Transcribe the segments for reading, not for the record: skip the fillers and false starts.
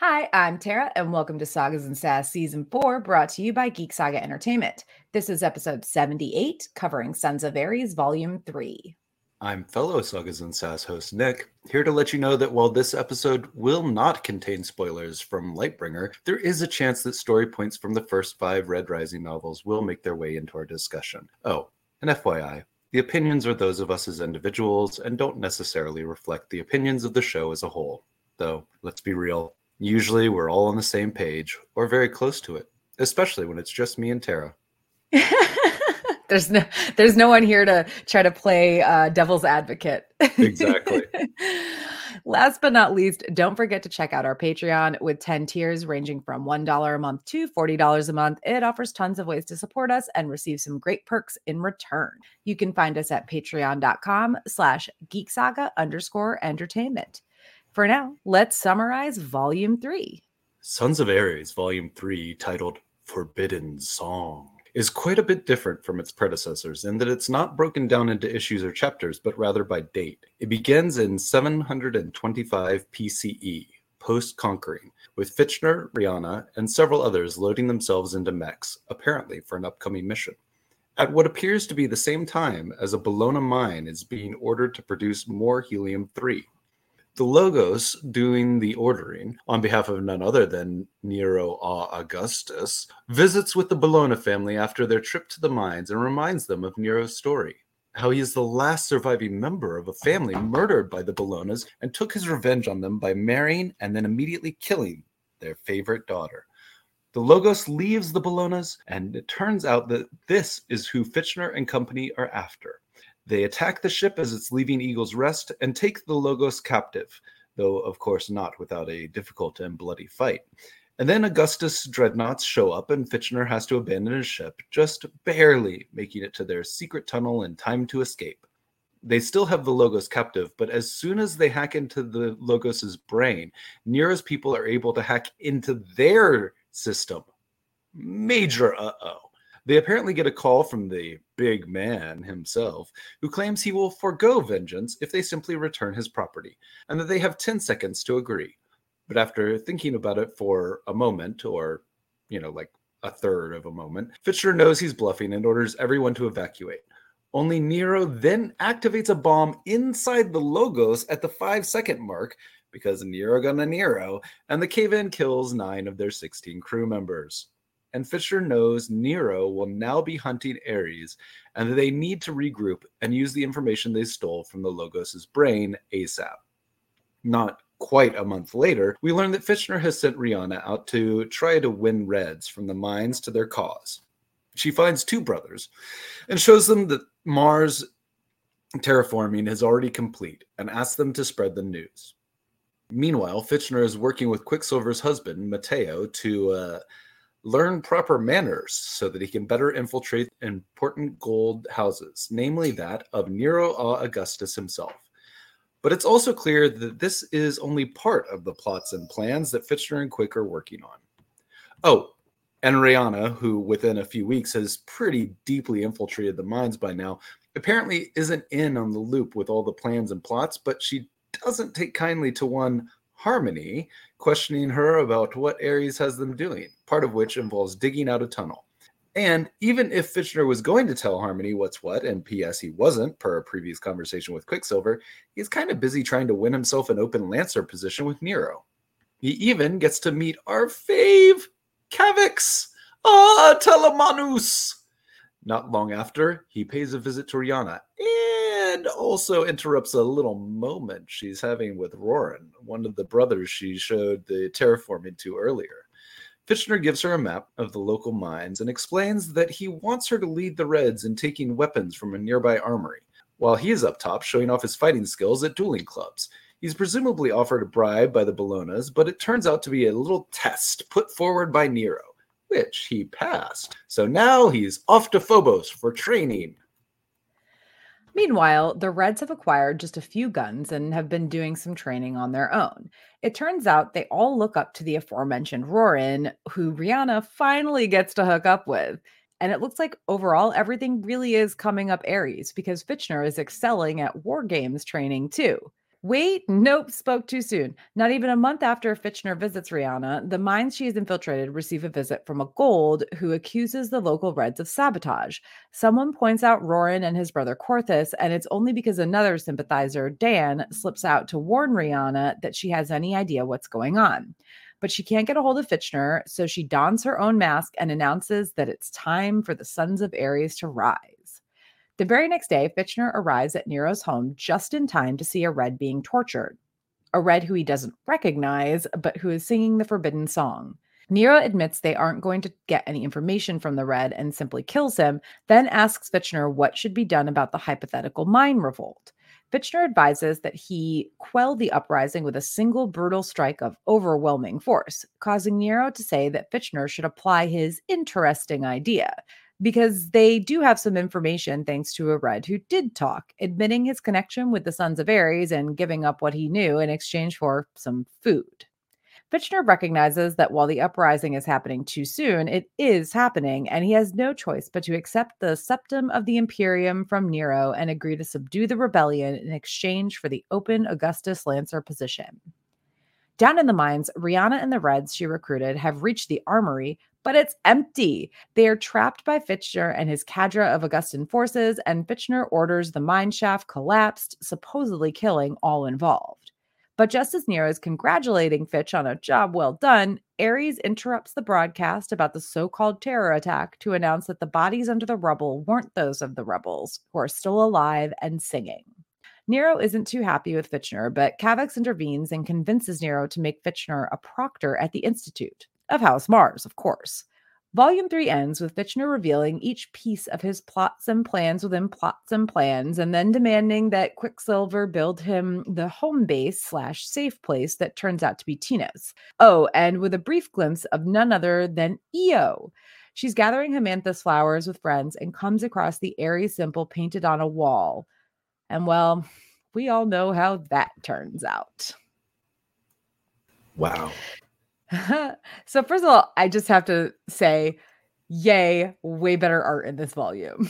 Hi, I'm Tara, and welcome to Sagas and Sass Season 4, brought to you by Geek Saga Entertainment. This is episode 78, covering Sons of Ares, Volume 3. I'm fellow Sagas and Sass host Nick, here to let you know that while this episode will not contain spoilers from Lightbringer, there is a chance that story points from the first 5 Red Rising novels will make their way into our discussion. Oh, and FYI, the opinions are those of us as individuals and don't necessarily reflect the opinions of the show as a whole. Though, let's be real, usually we're all on the same page, or very close to it, especially when it's just me and Tara. There's no one here to try to play devil's advocate. Exactly. Last but not least, don't forget to check out our Patreon with 10 tiers ranging from $1 a month to $40 a month. It offers tons of ways to support us and receive some great perks in return. You can find us at patreon.com/geeksaga_entertainment. For now, let's summarize Volume 3. Sons of Ares, Volume 3, titled Forbidden Song, is quite a bit different from its predecessors in that it's not broken down into issues or chapters, but rather by date. It begins in 725 PCE, post-Conquering, with Fitchner, Rihanna, and several others loading themselves into mechs, apparently for an upcoming mission. At what appears to be the same time as a Bellona mine is being ordered to produce more helium-3. The Logos, doing the ordering on behalf of none other than Nero Augustus, visits with the Bellona family after their trip to the mines and reminds them of Nero's story. How he is the last surviving member of a family murdered by the Bellonas and took his revenge on them by marrying and then immediately killing their favorite daughter. The Logos leaves the Bellonas, and it turns out that this is who Fitchner and company are after. They attack the ship as it's leaving Eagle's Rest and take the Logos captive, though of course not without a difficult and bloody fight. And then Augustus dreadnoughts show up and Fitchner has to abandon his ship, just barely making it to their secret tunnel in time to escape. They still have the Logos captive, but as soon as they hack into the Logos' brain, Nero's people are able to hack into their system. Major uh-oh. They apparently get a call from the big man himself, who claims he will forego vengeance if they simply return his property, and that they have 10 seconds to agree. But after thinking about it for a moment, or, like a third of a moment, Fitchner knows he's bluffing and orders everyone to evacuate. Only Nero then activates a bomb inside the Logos at the 5-second mark, because Nero gonna Nero, and the cave-in kills 9 of their 16 crew members. And Fitchner knows Nero will now be hunting Ares, and that they need to regroup and use the information they stole from the Logos' brain ASAP. Not quite a month later, we learn that Fitchner has sent Rihanna out to try to win Reds from the mines to their cause. She finds 2 brothers and shows them that Mars terraforming is already complete and asks them to spread the news. Meanwhile, Fitchner is working with Quicksilver's husband, Matteo, to learn proper manners so that he can better infiltrate important gold houses, namely that of Nero Augustus himself. But it's also clear that this is only part of the plots and plans that Fitchner and Quick are working on. Oh, and Rihanna, who within a few weeks has pretty deeply infiltrated the mines by now, apparently isn't in on the loop with all the plans and plots, but she doesn't take kindly to one Harmony questioning her about what Ares has them doing, part of which involves digging out a tunnel. And even if Fitchner was going to tell Harmony what's what, and P.S. he wasn't, per a previous conversation with Quicksilver, he's kind of busy trying to win himself an open Lancer position with Nero. He even gets to meet our fave, Cavix! Telemanus! Not long after, he pays a visit to Rihanna, and also interrupts a little moment she's having with Roran, one of the brothers she showed the terraforming to earlier. Fitchner gives her a map of the local mines and explains that he wants her to lead the Reds in taking weapons from a nearby armory, while he is up top showing off his fighting skills at dueling clubs. He's presumably offered a bribe by the Bellonas, but it turns out to be a little test put forward by Nero, which he passed. So now he's off to Phobos for training. Meanwhile, the Reds have acquired just a few guns and have been doing some training on their own. It turns out they all look up to the aforementioned Roran, who Rihanna finally gets to hook up with. And it looks like overall everything really is coming up Ares because Fitchner is excelling at war games training too. Wait, nope, spoke too soon. Not even a month after Fitchner visits Rihanna, the mines she has infiltrated receive a visit from a Gold who accuses the local Reds of sabotage. Someone points out Roran and his brother Corthus, and it's only because another sympathizer, Dan, slips out to warn Rihanna that she has any idea what's going on. But she can't get a hold of Fitchner, so she dons her own mask and announces that it's time for the Sons of Ares to rise. The very next day, Fitchner arrives at Nero's home just in time to see a Red being tortured. A Red who he doesn't recognize, but who is singing the forbidden song. Nero admits they aren't going to get any information from the Red and simply kills him, then asks Fitchner what should be done about the hypothetical mine revolt. Fitchner advises that he quell the uprising with a single brutal strike of overwhelming force, causing Nero to say that Fitchner should apply his interesting idea, because they do have some information thanks to a Red who did talk, admitting his connection with the Sons of Ares and giving up what he knew in exchange for some food. Fitchner recognizes that while the uprising is happening too soon, it is happening, and he has no choice but to accept the septum of the Imperium from Nero and agree to subdue the rebellion in exchange for the open Augustus Lancer position. Down in the mines, Rihanna and the Reds she recruited have reached the armory, but it's empty. They are trapped by Fitchner and his cadre of Augustan forces, and Fitchner orders the mine shaft collapsed, supposedly killing all involved. But just as Nero is congratulating Fitch on a job well done, Ares interrupts the broadcast about the so-called terror attack to announce that the bodies under the rubble weren't those of the rebels, who are still alive and singing. Nero isn't too happy with Fitchner, but Cavix intervenes and convinces Nero to make Fitchner a proctor at the Institute, of House Mars, of course. Volume 3 ends with Fitchner revealing each piece of his plots and plans within plots and plans, and then demanding that Quicksilver build him the home base / safe place that turns out to be Tina's. Oh, and with a brief glimpse of none other than Io. She's gathering Hamanthus flowers with friends and comes across the Ares symbol painted on a wall. And well, we all know how that turns out. Wow. So first of all, I just have to say, yay, way better art in this volume.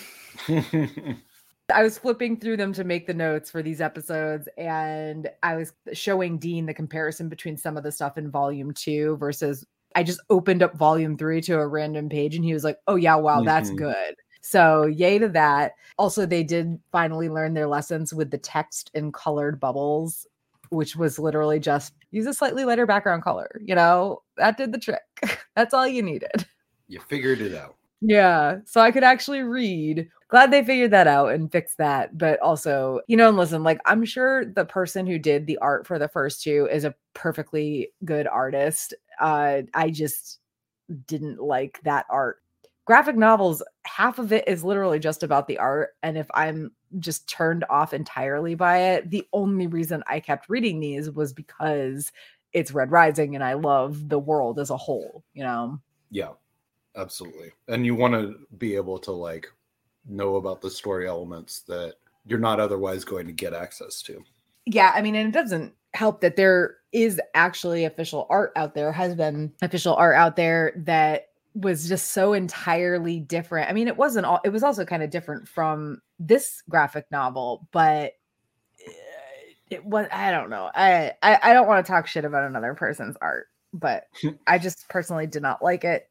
I was flipping through them to make the notes for these episodes, and I was showing Dean the comparison between some of the stuff in volume 2 versus I just opened up volume 3 to a random page, and he was like, oh yeah, wow, that's good. So yay to that. Also, they did finally learn their lessons with the text in colored bubbles, which was literally just use a slightly lighter background color. You know, that did the trick. That's all you needed. You figured it out. Yeah. So I could actually read. Glad they figured that out and fixed that. But also, you know, and listen, like, I'm sure the person who did the art for the first two is a perfectly good artist. I just didn't like that art. Graphic novels, half of it is literally just about the art. And if I'm just turned off entirely by it, the only reason I kept reading these was because it's Red Rising and I love the world as a whole, you know? Yeah, absolutely. And you want to be able to like know about the story elements that you're not otherwise going to get access to. Yeah, I mean, and it doesn't help that there is actually official art out there, has been official art out there that was just so entirely different. I mean, it was also kind of different from this graphic novel, but it was, I don't know. I don't want to talk shit about another person's art, but I just personally did not like it.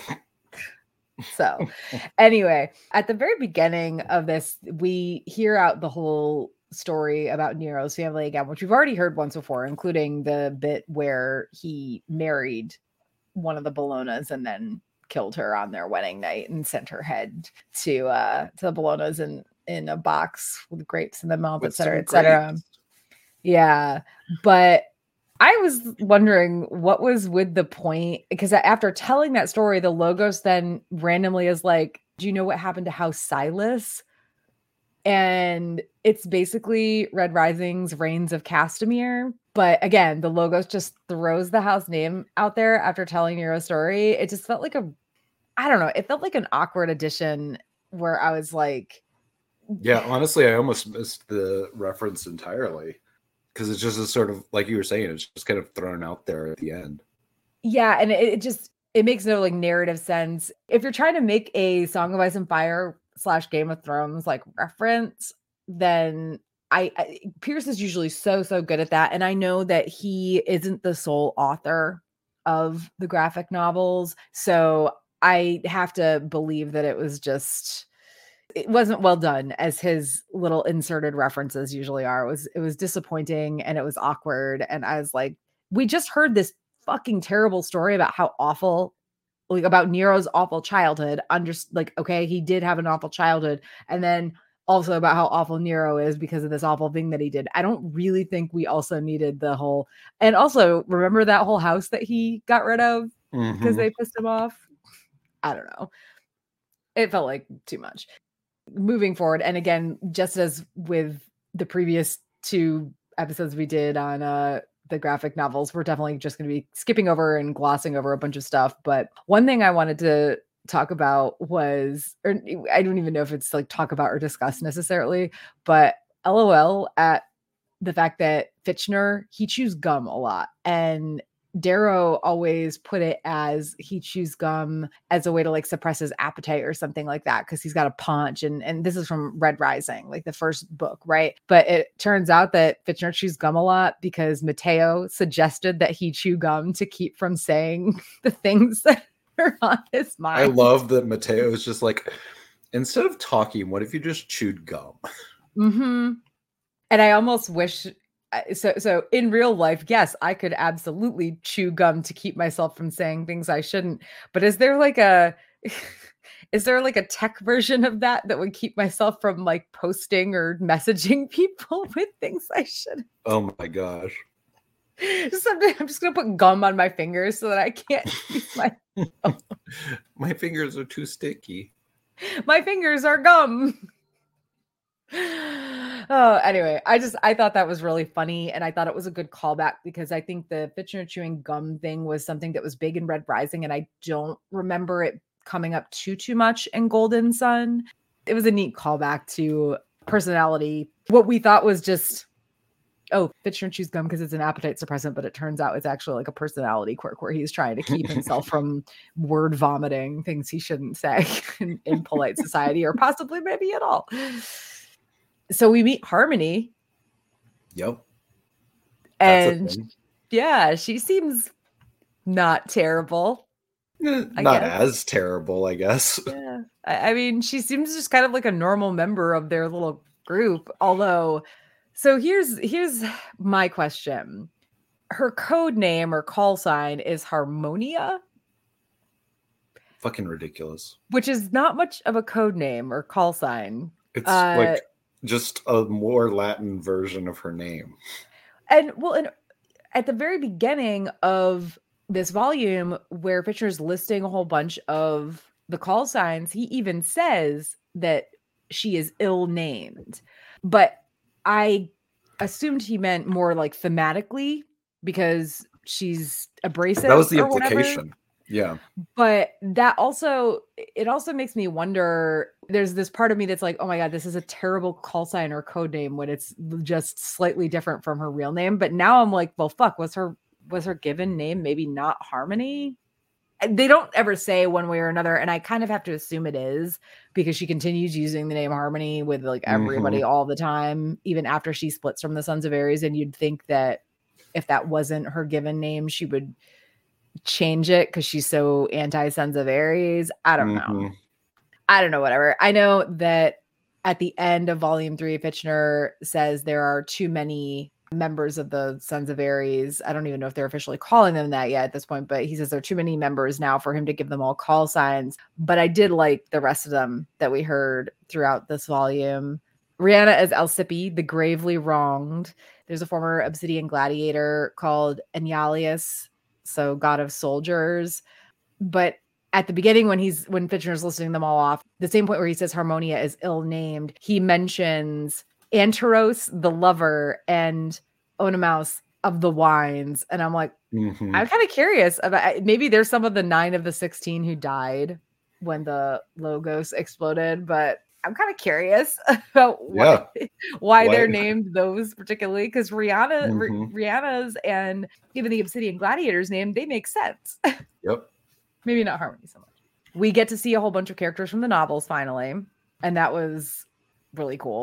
So anyway, at the very beginning of this, we hear out the whole story about Nero's family again, which we've already heard once before, including the bit where he married one of the Bolognas and then killed her on their wedding night and sent her head to the Bolognas in a box with grapes in the mouth, et cetera, et cetera. Yeah. But I was wondering what was with the point, because after telling that story, the Logos then randomly is like, do you know what happened to House Silas? And it's basically Red Rising's Reigns of Castamere. But again, the Logos just throws the house name out there after telling Nero's story. It just felt like I don't know. It felt like an awkward addition where I was like. Yeah, honestly, I almost missed the reference entirely because it's just a sort of, like you were saying, it's just kind of thrown out there at the end. Yeah, and it makes no like narrative sense. If you're trying to make a Song of Ice and Fire / Game of Thrones like reference, then Pierce is usually so good at that. And I know that he isn't the sole author of the graphic novels. So I have to believe that it wasn't well done, as his little inserted references usually are. It was disappointing and it was awkward. And I was like, we just heard this fucking terrible story about how awful, like about Nero's awful childhood. Okay, he did have an awful childhood. And then also about how awful Nero is because of this awful thing that he did. I don't really think we also needed the whole, and also remember that whole house that he got rid of because they pissed him off. I don't know. It felt like too much. Moving forward, and again, just as with the previous 2 episodes we did on the graphic novels, we're definitely just going to be skipping over and glossing over a bunch of stuff. But one thing I wanted to talk about was, or I don't even know if it's like talk about or discuss necessarily, but LOL at the fact that Fitchner, he chews gum a lot. And Darrow always put it as he chews gum as a way to like suppress his appetite or something like that, because he's got a paunch. And this is from Red Rising, like the first book, right? But it turns out that Fitchner chews gum a lot because Mateo suggested that he chew gum to keep from saying the things that are on his mind. I love that Mateo is just like, instead of talking, what if you just chewed gum? Mm-hmm. And I almost wish... So in real life, yes, I could absolutely chew gum to keep myself from saying things I shouldn't. But is there like a tech version of that would keep myself from like posting or messaging people with things I shouldn't? Oh my gosh. Someday I'm just going to put gum on my fingers so that I can't use my... My fingers are too sticky. My fingers are gum. Oh, anyway, I thought that was really funny, and I thought it was a good callback because I think the Fitchner chewing gum thing was something that was big in Red Rising, and I don't remember it coming up too much in Golden Sun. It was a neat callback to personality. What we thought was just, oh, Fitchner chews gum because it's an appetite suppressant, but it turns out it's actually like a personality quirk where he's trying to keep himself from word vomiting things he shouldn't say in polite society, or possibly maybe at all. So we meet Harmony. Yep. And yeah, she seems not terrible. Not as terrible, I guess. Yeah. I mean, she seems just kind of like a normal member of their little group. Although, so here's my question. Her code name or call sign is Harmonia. Fucking ridiculous. Which is not much of a code name or call sign. It's like just a more Latin version of her name. And at the very beginning of this volume, where Fitchner's listing a whole bunch of the call signs, he even says that she is ill-named. But I assumed he meant more like thematically because she's abrasive. That was the implication. Yeah. But it also makes me wonder, there's this part of me that's like, oh my God, this is a terrible call sign or code name when it's just slightly different from her real name. But now I'm like, well, fuck, was her given name maybe not Harmony? They don't ever say one way or another. And I kind of have to assume it is, because she continues using the name Harmony with like everybody all the time, even after she splits from the Sons of Ares. And you'd think that if that wasn't her given name, she would change it because she's so anti-Sons of Ares. I don't know. I don't know, whatever. I know that at the end of volume 3, Fitchner says there are too many members of the Sons of Ares. I don't even know if they're officially calling them that yet at this point, but he says there are too many members now for him to give them all call signs. But I did like the rest of them that we heard throughout this volume. Rihanna as Alcippe, the gravely wronged. There's a former Obsidian gladiator called Enyalius, so god of soldiers. But at the beginning, when Fitchner's listing them all off, the same point where he says Harmonia is ill-named, he mentions Anteros, the lover, and Onomaus of the wines. And I'm like, I'm kind of curious about, maybe there's some of the 9 of the 16 who died when the Logos exploded, but I'm kind of curious about why they're named those particularly, because Rihanna's and even the Obsidian Gladiator's name, they make sense. Yep. Maybe not Harmony so much. We get to see a whole bunch of characters from the novels finally, and that was really cool.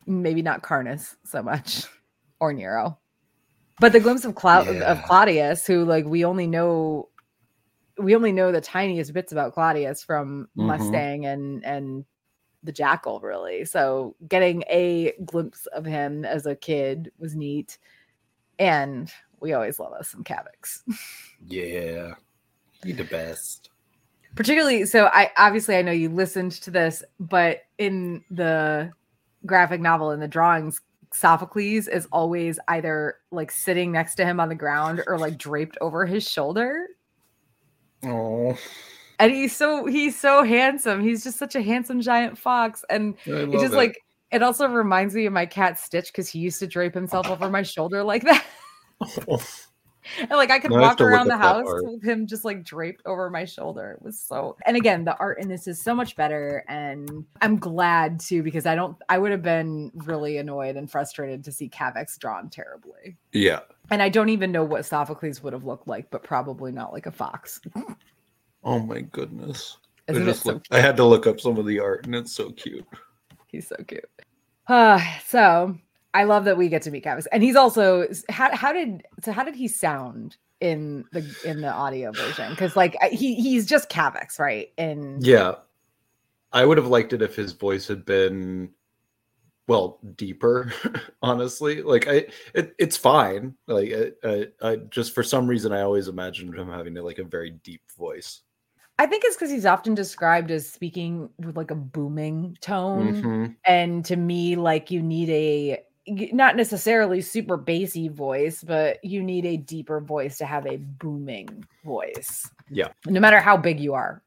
Maybe not Carnus so much, or Nero. But the glimpse of Claudius, who like we only know the tiniest bits about Claudius from Mustang and the Jackal, really. So getting a glimpse of him as a kid was neat. And we always love us some Kavix. Yeah, you're the best. Particularly, so I know you listened to this, but in the graphic novel, in the drawings, Sophocles is always either like sitting next to him on the ground or like draped over his shoulder. Oh, and he's so handsome. He's just such a handsome giant fox, and it's just like it also reminds me of my cat Stitch, because he used to drape himself over my shoulder like that. And like I could walk around the house with him just like draped over my shoulder. It was so, and again, the art in this is so much better. And I'm glad too, because I would have been really annoyed and frustrated to see Kavix drawn terribly. Yeah. And I don't even know what Sophocles would have looked like, but probably not like a fox. Oh my goodness. I had to look up some of the art, and it's so cute. He's so cute. So I love that we get to meet Kavix, and he's also how did he sound in the audio version? Because like he's just Kavix, right? And yeah, I would have liked it if his voice had been deeper. Honestly, like it's fine. Like I just for some reason I always imagined him having like a very deep voice. I think it's because he's often described as speaking with like a booming tone, and to me, like you need a not necessarily super bassy voice, but you need a deeper voice to have a booming voice. Yeah. No matter how big you are.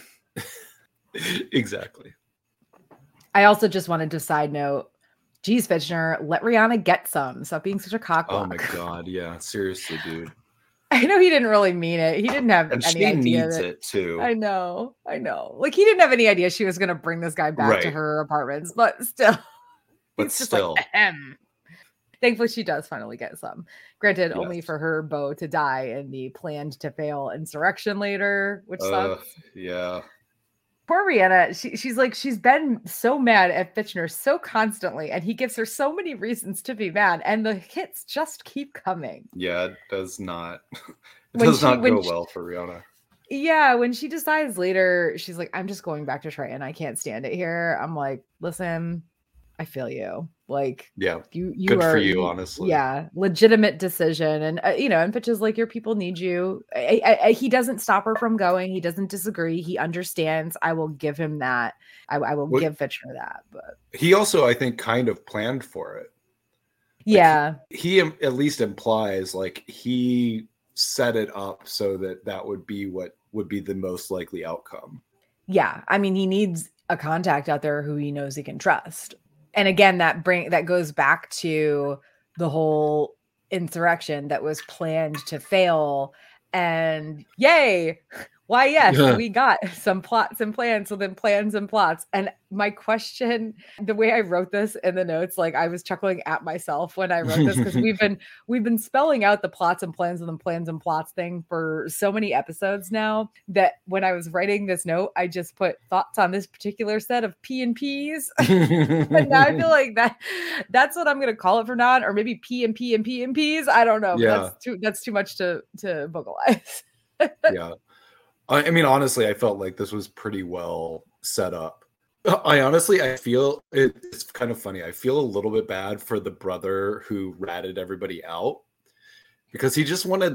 Exactly. I also just wanted to side note, geez, Fitchner, let Rihanna get some. Stop being such a cockblock. Oh my God. Yeah. Seriously, dude. I know he didn't really mean it. He didn't have any idea. She needs it too. I know. Like he didn't have any idea she was going to bring this guy back to her apartments, but still. But still. Like, thankfully, she does finally get some. Granted, only for her beau to die in the planned to fail insurrection later, which sucks. Yeah. Poor Rihanna. She's been so mad at Fitchner so constantly, and he gives her so many reasons to be mad, and the hits just keep coming. Yeah, it does not. It does not go well for Rihanna. Yeah, when she decides later, she's like, I'm just going back to Triton. I can't stand it here. I'm like, listen, I feel you. Like, yeah, you good for you, honestly. Yeah, legitimate decision. And and Fitch is like, your people need you. He doesn't stop her from going. He doesn't disagree. He understands. I will give him that. I will give Fitchner that. But he also, I think, kind of planned for it. Yeah, like he at least implies like he set it up so that would be what would be the most likely outcome. Yeah, I mean, he needs a contact out there who he knows he can trust. And again, that goes back to the whole insurrection that was planned to fail. And yay! Why, yes, we got some plots and plans, so then plans and plots. And my question, the way I wrote this in the notes, like I was chuckling at myself when I wrote this, because we've been spelling out the plots and plans and the plans and plots thing for so many episodes now that when I was writing this note, I just put thoughts on this particular set of P and P's. And now I feel like that's what I'm gonna call it from now on, or maybe P and P and P and P's. I don't know. Yeah. That's too much to vocalize. Yeah. I mean, honestly, I felt like this was pretty well set up. I feel it's kind of funny. I feel a little bit bad for the brother who ratted everybody out, because he just wanted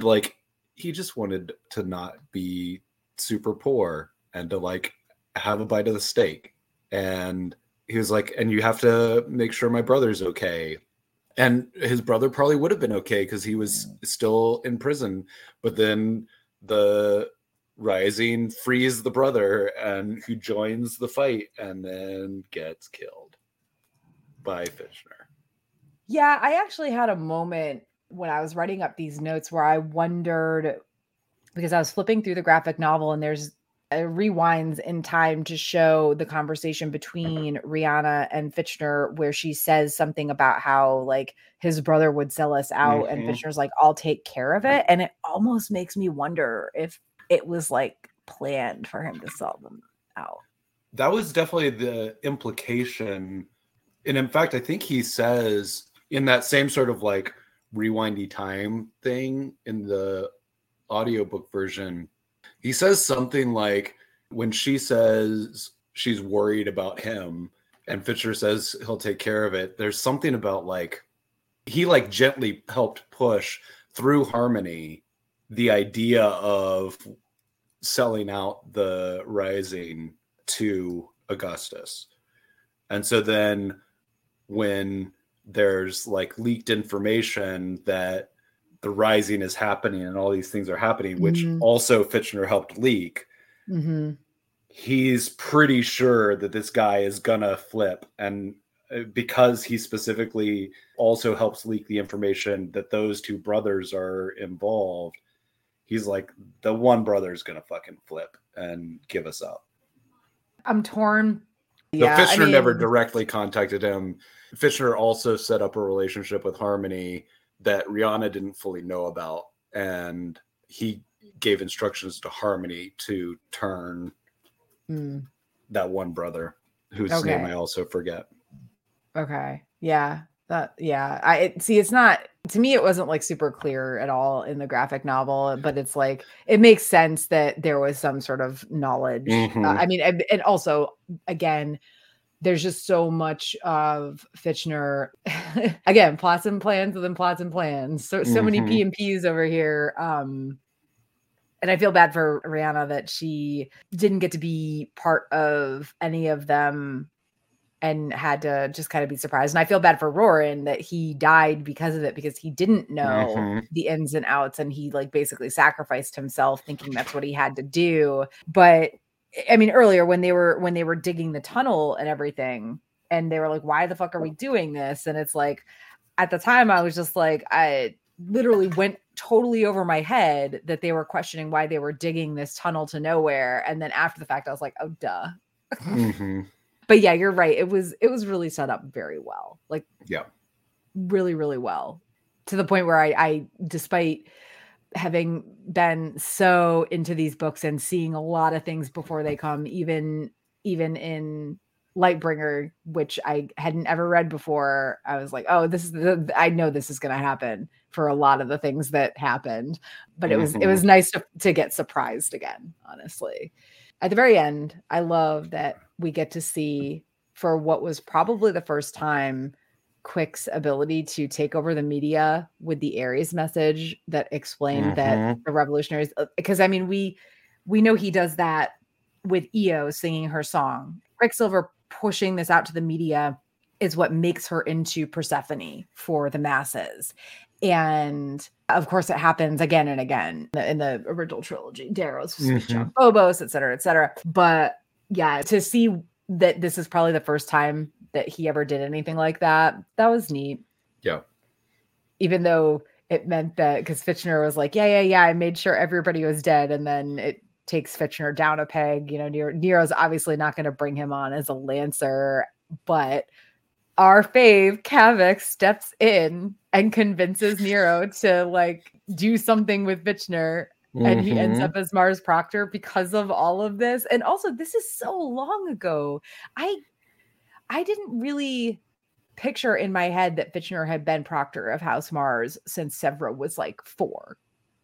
to not be super poor and to like have a bite of the steak. And he was like, and you have to make sure my brother's okay. And his brother probably would have been okay because he was still in prison. But then the Rising frees the brother, and he joins the fight and then gets killed by Fitchner. Yeah, I actually had a moment when I was writing up these notes where I wondered, because I was flipping through the graphic novel and there's rewinds in time to show the conversation between Rihanna and Fitchner, where she says something about how like his brother would sell us out, and Fitchner's like, I'll take care of it. And it almost makes me wonder if it was like planned for him to sell them out. That was definitely the implication And in fact, I think he says in that same sort of like rewindy time thing in the audiobook version, he says something like when she says she's worried about him and Fitchner says he'll take care of it, there's something about like he like gently helped push through Harmony the idea of selling out the Rising to Augustus. And so then when there's like leaked information that the Rising is happening and all these things are happening, which also Fitchner helped leak, he's pretty sure that this guy is gonna flip. And because he specifically also helps leak the information that those two brothers are involved, he's like, the one brother is gonna fucking flip and give us up. I'm torn. So Fitchner never directly contacted him. Fitchner also set up a relationship with Harmony that Rihanna didn't fully know about, and he gave instructions to Harmony to turn that one brother, whose name I also forget. Okay. Yeah. It's not, to me, it wasn't like super clear at all in the graphic novel, but it's like, it makes sense that there was some sort of knowledge. I mean, and also, again, there's just so much of Fitchner, again, plots and plans within plots and plans. So many P&Ps over here. And I feel bad for Rihanna that she didn't get to be part of any of them and had to just kind of be surprised. And I feel bad for Roran that he died because of it, because he didn't know the ins and outs, and he like basically sacrificed himself thinking that's what he had to do. But I mean, earlier when they were digging the tunnel and everything, and they were like, why the fuck are we doing this? And it's like, at the time I was just like, I literally went totally over my head that they were questioning why they were digging this tunnel to nowhere. And then after the fact, I was like, oh, duh. But yeah, you're right. It was really set up very well. Like, yeah, really, really well, to the point where I despite having been so into these books and seeing a lot of things before they come, even in Lightbringer, which I hadn't ever read before, I was like, oh, I know this is going to happen for a lot of the things that happened. But it was nice to get surprised again, honestly. At the very end, I love that we get to see, for what was probably the first time, Quick's ability to take over the media with the Ares message that explained that the revolutionaries, because I mean, we know he does that with Io singing her song. Quicksilver pushing this out to the media is what makes her into Persephone for the masses. And of course, it happens again and again in the original trilogy. Darrow's speech on Phobos, et cetera, et cetera. But yeah, to see that this is probably the first time that he ever did anything like that, that was neat. Yeah. Even though it meant that, because Fitchner was like, yeah, I made sure everybody was dead. And then it takes Fitchner down a peg. You know, Nero's obviously not going to bring him on as a Lancer, but our fave Kavik steps in and convinces Nero to like do something with Fitchner, and he ends up as Mars Proctor because of all of this. And also, this is so long ago. I didn't really picture in my head that Fitchner had been Proctor of House Mars since Sevra was like 4.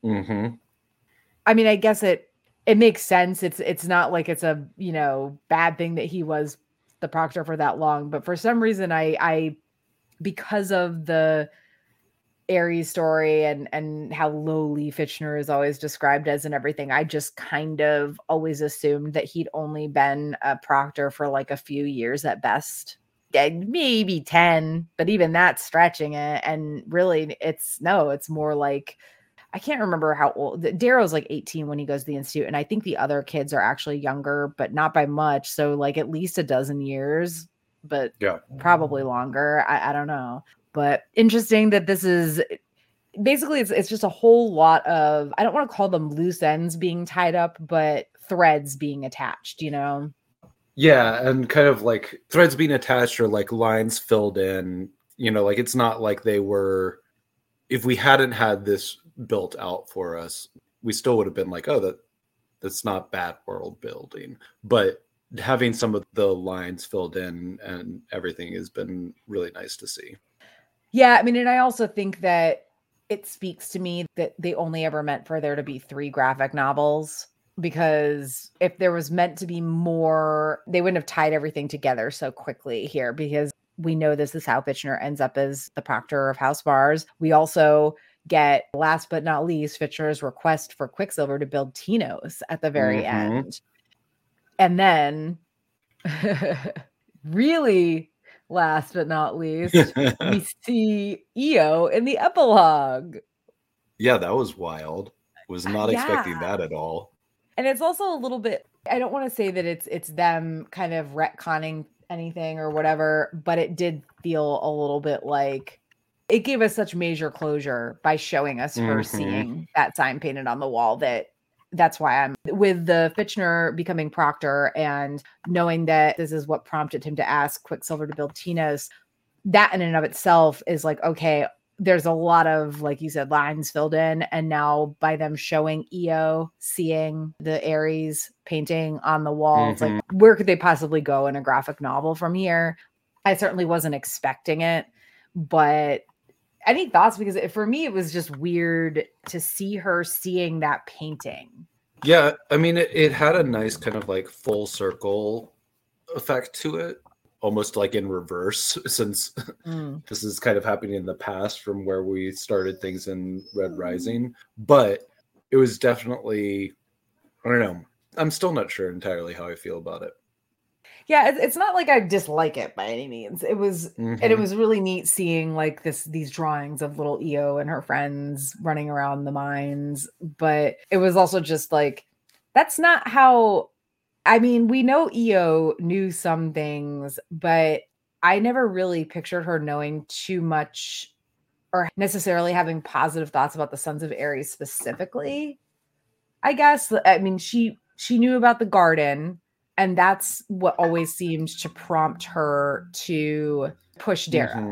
I mean, I guess it makes sense. It's not like it's a, you know, bad thing that he was the Proctor for that long, but for some reason I because of the Ares story and how lowly Fitchner is always described as and everything, I just kind of always assumed that he'd only been a Proctor for like a few years at best, maybe 10, but even that's stretching it. And really it's more like, I can't remember how old. Darrow's like 18 when he goes to the Institute, and I think the other kids are actually younger, but not by much. So like at least a dozen years, but probably longer. I don't know. But interesting that this is basically it's just a whole lot of, I don't want to call them loose ends being tied up, but threads being attached, you know? Yeah, and kind of like threads being attached or like lines filled in, you know, like it's not like they were, if we hadn't had this built out for us, we still would have been like, oh, that's not bad world building. But having some of the lines filled in and everything has been really nice to see. Yeah, I mean, and I also think that it speaks to me that they only ever meant for there to be 3 graphic novels, because if there was meant to be more, they wouldn't have tied everything together so quickly here, because we know this is how Fitchner ends up as the Proctor of House Mars. We also get, last but not least, Fitchner's request for Quicksilver to build Tinos at the very end. And then, really, last but not least, we see EO in the epilogue. Yeah, that was wild. Was not expecting that at all. And it's also a little bit, I don't want to say that it's them kind of retconning anything or whatever, but it did feel a little bit like it gave us such major closure by showing us her seeing that sign painted on the wall. That's why I'm with the Fitchner becoming Proctor and knowing that this is what prompted him to ask Quicksilver to build Tinos. That in and of itself is like, okay, there's a lot of, like you said, lines filled in. And now by them showing EO seeing the Ares painting on the wall, it's like, where could they possibly go in a graphic novel from here? I certainly wasn't expecting it, but any thoughts? Because for me, it was just weird to see her seeing that painting. Yeah, I mean, it had a nice kind of like full circle effect to it, almost like in reverse, since this is kind of happening in the past from where we started things in Red Rising. But it was definitely, I don't know, I'm still not sure entirely how I feel about it. Yeah, it's not like I dislike it by any means. It was, and it was really neat seeing like these drawings of little EO and her friends running around the mines. But it was also just like, that's not how, I mean, we know EO knew some things, but I never really pictured her knowing too much or necessarily having positive thoughts about the Sons of Ares specifically. I guess, I mean, she knew about the garden. And that's what always seemed to prompt her to push Darrow.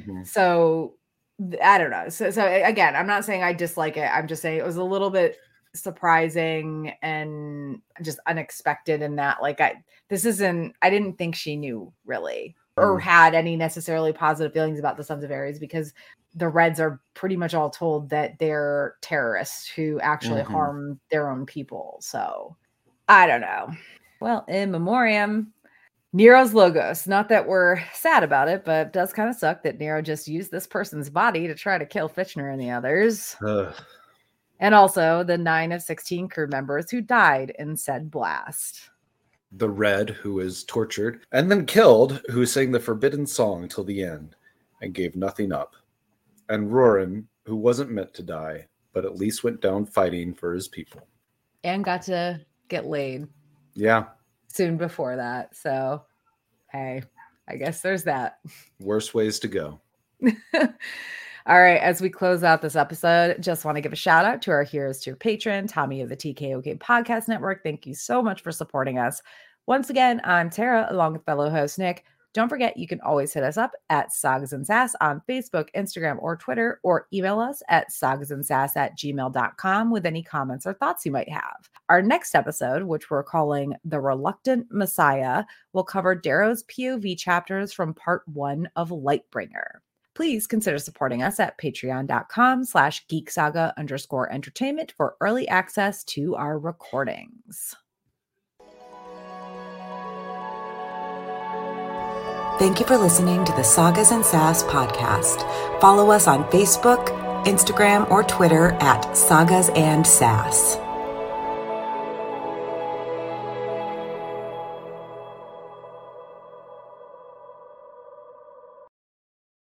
So I don't know. So again, I'm not saying I dislike it. I'm just saying it was a little bit surprising and just unexpected in that, like, I didn't think she knew really or had any necessarily positive feelings about the Sons of Ares, because the Reds are pretty much all told that they're terrorists who actually harm their own people. So I don't know. Well, in memoriam, Nero's Logos. Not that we're sad about it, but it does kind of suck that Nero just used this person's body to try to kill Fitchner and the others. And also the 9 of 16 crew members who died in said blast. The Red, who was tortured and then killed, who sang the forbidden song till the end and gave nothing up. And Roran, who wasn't meant to die, but at least went down fighting for his people. And got to get laid. Yeah. Soon before that. So, hey, I guess there's that. Worse ways to go. All right. As we close out this episode, just want to give a shout out to our Heroes Tier patron, Tommy of the TKOK Podcast Network. Thank you so much for supporting us. Once again, I'm Tara, along with fellow host Nick. Don't forget, you can always hit us up at Sagas and Sass on Facebook, Instagram, or Twitter, or email us at sagasandsass@gmail.com with any comments or thoughts you might have. Our next episode, which we're calling The Reluctant Messiah, will cover Darrow's POV chapters from part 1 of Lightbringer. Please consider supporting us at patreon.com/geeksaga_entertainment for early access to our recordings. Thank you for listening to the Sagas and Sass podcast. Follow us on Facebook, Instagram, or Twitter at Sagas and Sass.